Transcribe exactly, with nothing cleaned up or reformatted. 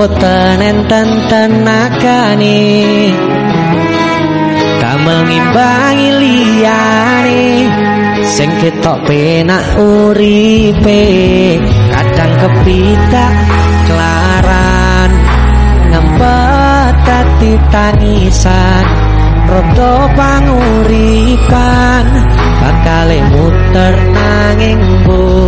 boten enten tenagane damel ngimbangi liyane sing ketok penak uripe kadang kepitak kelaran ngempet dadi tangisan rodo panguripan bakale muter nanging